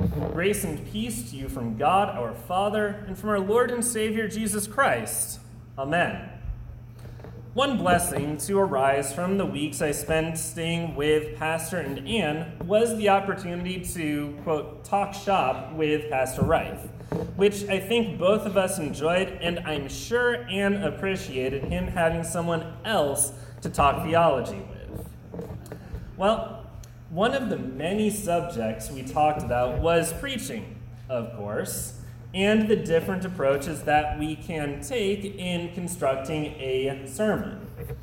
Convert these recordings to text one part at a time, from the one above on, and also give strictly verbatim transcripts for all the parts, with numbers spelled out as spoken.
Grace and peace to you from God our Father and from our Lord and Savior Jesus Christ. Amen. One blessing to arise from the weeks I spent staying with Pastor and Ann was the opportunity to, quote, talk shop with Pastor Reif, which I think both of us enjoyed, and I'm sure Ann appreciated him having someone else to talk theology with. Well, one of the many subjects we talked about was preaching, of course, and the different approaches that we can take in constructing a sermon.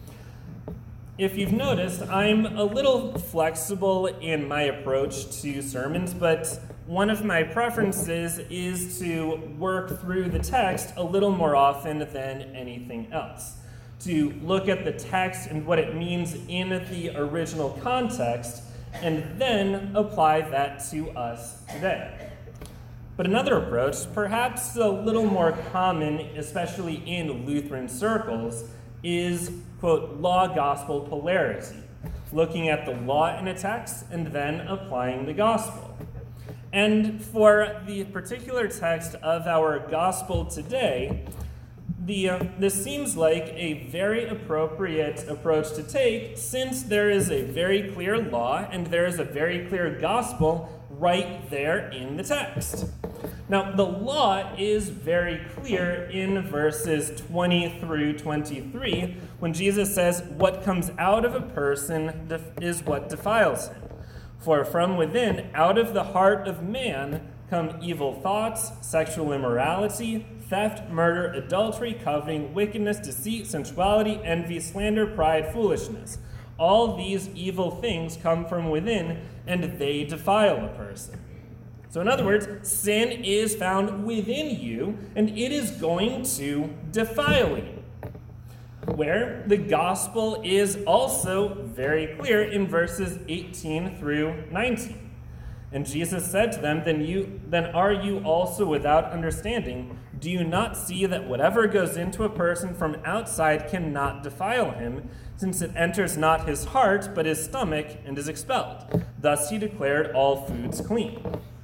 If you've noticed, I'm a little flexible in my approach to sermons, but one of my preferences is to work through the text a little more often than anything else, to look at the text and what it means in the original context, and then apply that to us today. But another approach, perhaps a little more common, especially in Lutheran circles, is, quote, law-gospel polarity, looking at the law in a text and then applying the gospel. And for the particular text of our gospel today, The, uh, this seems like a very appropriate approach to take, since there is a very clear law and there is a very clear gospel right there in the text. Now, the law is very clear in verses twenty through twenty-three, when Jesus says, "What comes out of a person def- is what defiles him. For from within, out of the heart of man, come evil thoughts, sexual immorality, theft, murder, adultery, coveting, wickedness, deceit, sensuality, envy, slander, pride, foolishness. All these evil things come from within, and they defile a person." So in other words, sin is found within you, and it is going to defile you. Where the gospel is also very clear in verses eighteen through nineteen. And Jesus said to them, then you, then are you also without understanding? Do you not see that whatever goes into a person from outside cannot defile him, since it enters not his heart, but his stomach, and is expelled? Thus he declared all foods clean.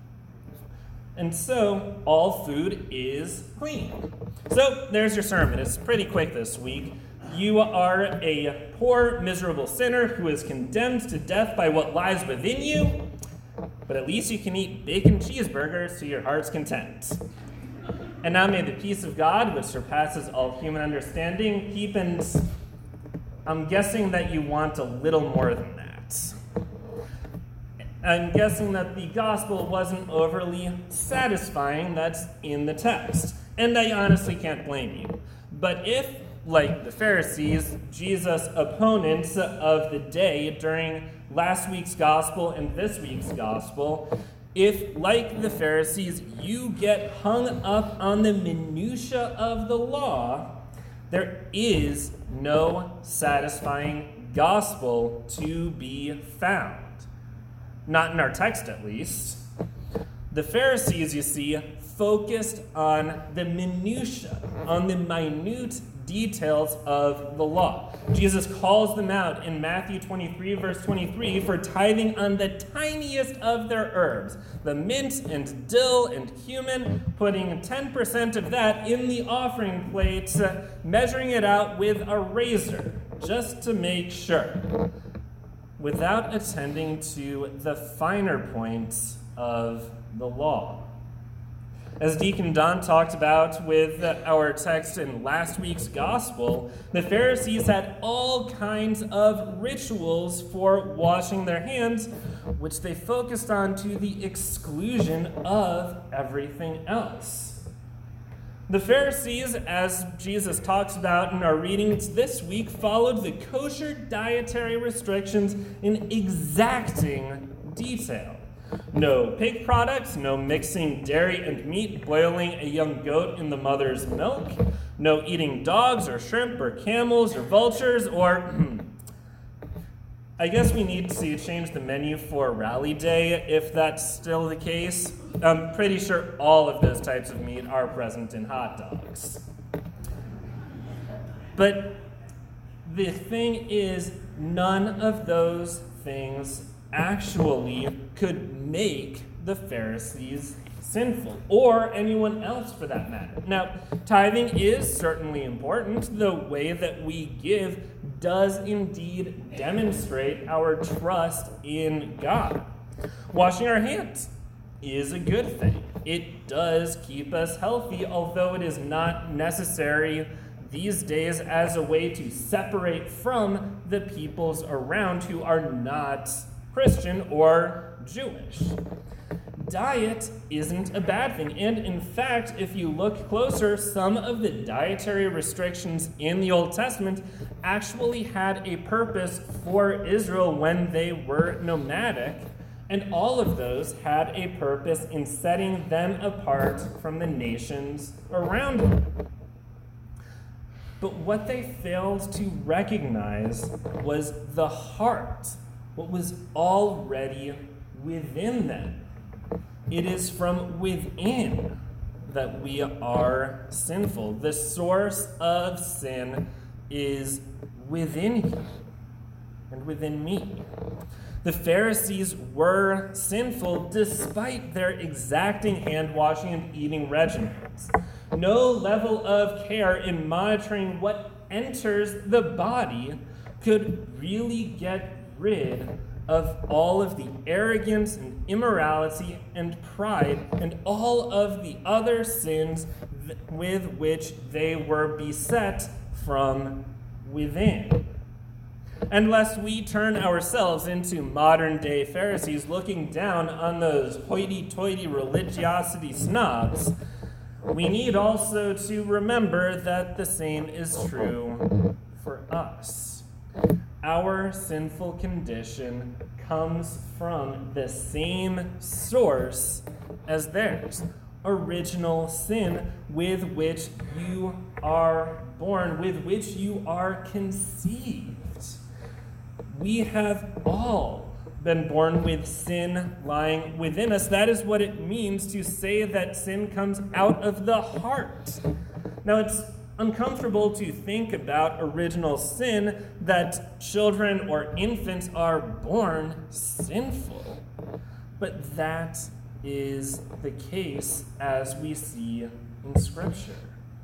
And so, all food is clean. So, there's your sermon. It's pretty quick this week. You are a poor, miserable sinner who is condemned to death by what lies within you, but at least you can eat bacon cheeseburgers to your heart's content. And now may the peace of God, which surpasses all human understanding, keep and I'm guessing that you want a little more than that. I'm guessing that the gospel wasn't overly satisfying that's in the text. And I honestly can't blame you. But if, like the Pharisees, Jesus' opponents of the day during last week's gospel and this week's gospel, if, like the Pharisees, you get hung up on the minutia of the law, there is no satisfying gospel to be found. Not in our text, at least. The Pharisees, you see, focused on the minutia, on the minute details of the law. Jesus calls them out in Matthew twenty-three, verse twenty-three, for tithing on the tiniest of their herbs, the mint and dill and cumin, putting ten percent of that in the offering plate, measuring it out with a razor, just to make sure, without attending to the finer points of the law. As Deacon Don talked about with our text in last week's gospel, the Pharisees had all kinds of rituals for washing their hands, which they focused on to the exclusion of everything else. The Pharisees, as Jesus talks about in our readings this week, followed the kosher dietary restrictions in exacting detail. No pig products, no mixing dairy and meat, boiling a young goat in the mother's milk, no eating dogs or shrimp or camels or vultures or... I guess we need to change the menu for Rally Day if that's still the case. I'm pretty sure all of those types of meat are present in hot dogs. But the thing is, none of those things actually could make the Pharisees sinful, or anyone else for that matter. Now, tithing is certainly important. The way that we give does indeed demonstrate our trust in God. Washing our hands is a good thing. It does keep us healthy, although it is not necessary these days as a way to separate from the peoples around who are not Christian or Jewish. Diet isn't a bad thing, and in fact, if you look closer, some of the dietary restrictions in the Old Testament actually had a purpose for Israel when they were nomadic, and all of those had a purpose in setting them apart from the nations around them. But what they failed to recognize was the heart, what was already within them. It is from within that we are sinful. The source of sin is within you and within me. The Pharisees were sinful despite their exacting hand-washing and eating regimens. No level of care in monitoring what enters the body could really get rid of all of the arrogance and immorality and pride and all of the other sins th- with which they were beset from within. And lest we turn ourselves into modern-day Pharisees looking down on those hoity-toity religiosity snobs, we need also to remember that the same is true for us. Our sinful condition comes from the same source as theirs, original sin with which you are born, with which you are conceived. We have all been born with sin lying within us. That is what it means to say that sin comes out of the heart. Now, it's uncomfortable to think about original sin, that children or infants are born sinful. But that is the case as we see in Scripture.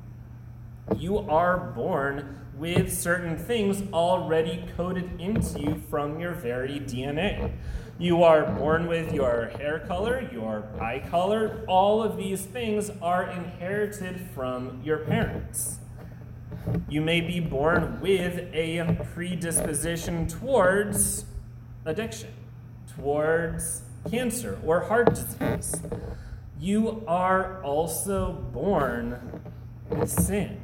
You are born with certain things already coded into you from your very D N A. You are born with your hair color, your eye color. All of these things are inherited from your parents. You may be born with a predisposition towards addiction, towards cancer or heart disease. You are also born with sin,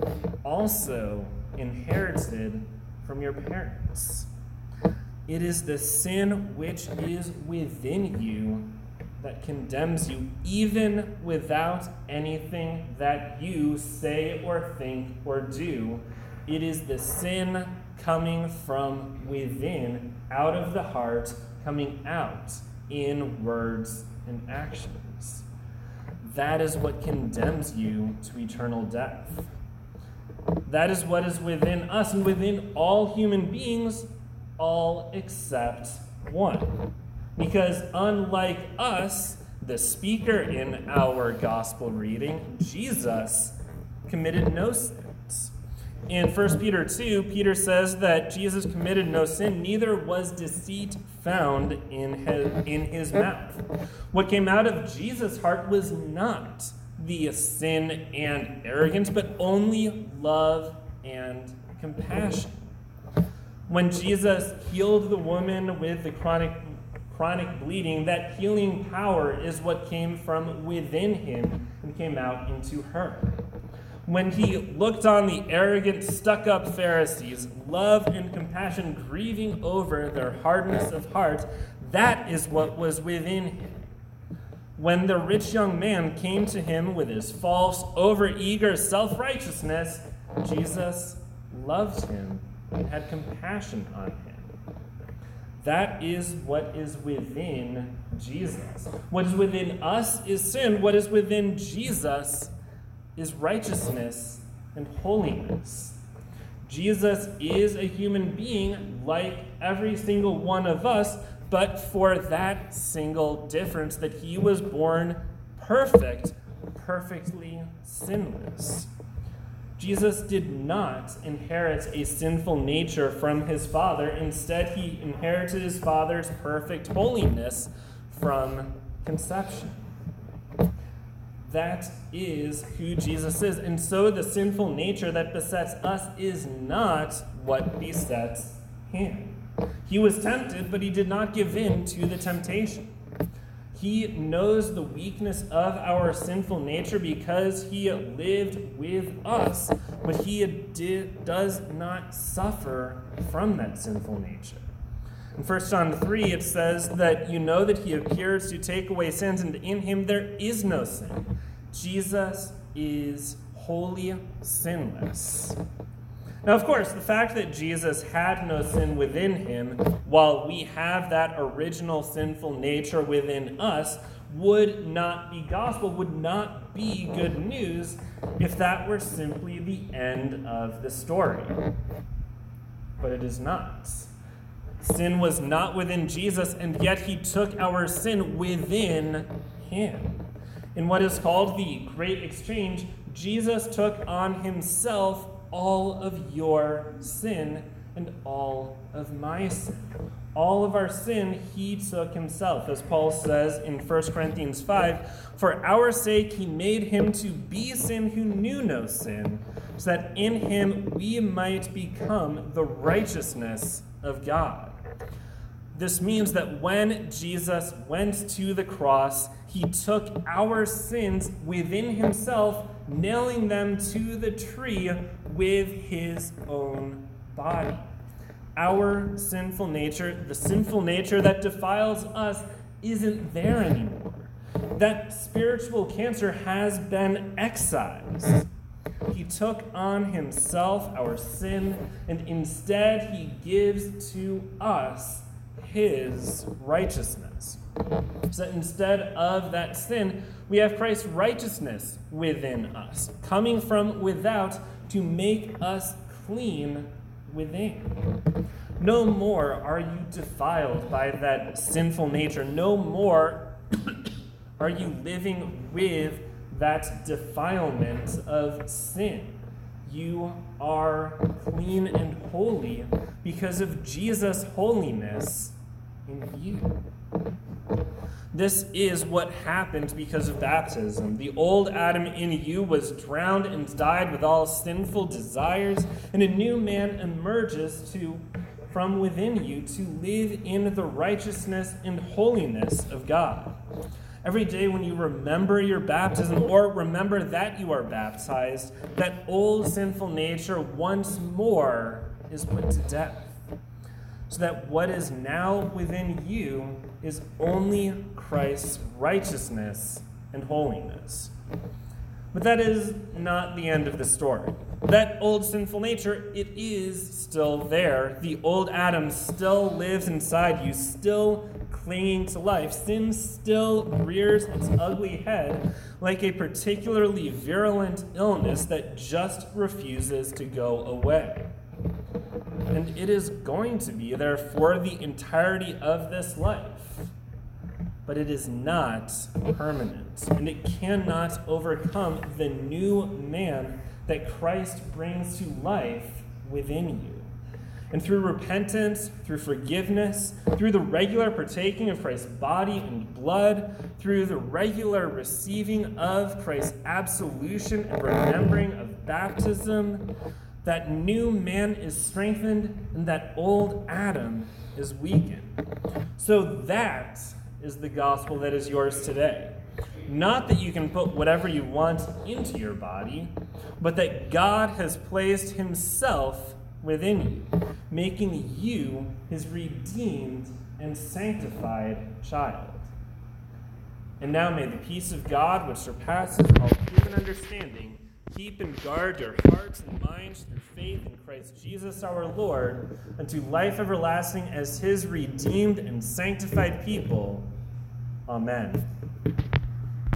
also inherited from your parents. It is the sin which is within you that condemns you, even without anything that you say or think or do. It is the sin coming from within, out of the heart, coming out in words and actions. That is what condemns you to eternal death. That is what is within us and within all human beings, all except one. Because unlike us, the speaker in our gospel reading, Jesus, committed no sins. In First Peter two, Peter says that Jesus committed no sin, neither was deceit found in his, in his mouth. What came out of Jesus' heart was not the sin and arrogance, but only love and compassion. When Jesus healed the woman with the chronic chronic bleeding, that healing power is what came from within him and came out into her. When he looked on the arrogant, stuck-up Pharisees, love and compassion grieving over their hardness of heart, that is what was within him. When the rich young man came to him with his false, overeager self-righteousness, Jesus loved him and had compassion on him. That is what is within Jesus. What is within us is sin. What is within Jesus is righteousness and holiness. Jesus is a human being like every single one of us, but for that single difference, that he was born perfect, perfectly sinless. Jesus did not inherit a sinful nature from his Father. Instead, he inherited his Father's perfect holiness from conception. That is who Jesus is. And so the sinful nature that besets us is not what besets him. He was tempted, but he did not give in to the temptation. He knows the weakness of our sinful nature because he lived with us, but he did, does not suffer from that sinful nature. In First John three, it says that you know that he appears to take away sins, and in him there is no sin. Jesus is wholly sinless. Now, of course, the fact that Jesus had no sin within him, while we have that original sinful nature within us, would not be gospel, would not be good news if that were simply the end of the story. But it is not. Sin was not within Jesus, and yet he took our sin within him. In what is called the Great Exchange, Jesus took on himself all of your sin and all of my sin. All of our sin he took himself. As Paul says in First Corinthians five, for our sake he made him to be sin who knew no sin, so that in him we might become the righteousness of God. This means that when Jesus went to the cross, he took our sins within himself, nailing them to the tree with his own body. Our sinful nature, the sinful nature that defiles us, isn't there anymore. That spiritual cancer has been excised. He took on himself our sin, and instead he gives to us his righteousness. So that instead of that sin, we have Christ's righteousness within us, coming from without to make us clean within. No more are you defiled by that sinful nature. No more are you living with that defilement of sin. You are clean and holy because of Jesus' holiness in you. This is what happened because of baptism. The old Adam in you was drowned and died with all sinful desires, and a new man emerges to, from within you to live in the righteousness and holiness of God. Every day when you remember your baptism or remember that you are baptized, that old sinful nature once more is put to death, so that what is now within you is only Christ's righteousness and holiness. But that is not the end of the story. That old sinful nature, it is still there. The old Adam still lives inside you, still clinging to life. Sin still rears its ugly head like a particularly virulent illness that just refuses to go away. And it is going to be there for the entirety of this life. But it is not permanent, and it cannot overcome the new man that Christ brings to life within you. And through repentance, through forgiveness, through the regular partaking of Christ's body and blood, through the regular receiving of Christ's absolution and remembering of baptism, that new man is strengthened and that old Adam is weakened. So that is the gospel that is yours today. Not that you can put whatever you want into your body, but that God has placed himself within you, making you his redeemed and sanctified child. And now may the peace of God, which surpasses all human understanding, keep and guard your hearts and minds through faith in Christ Jesus our Lord, unto life everlasting as his redeemed and sanctified people. Amen.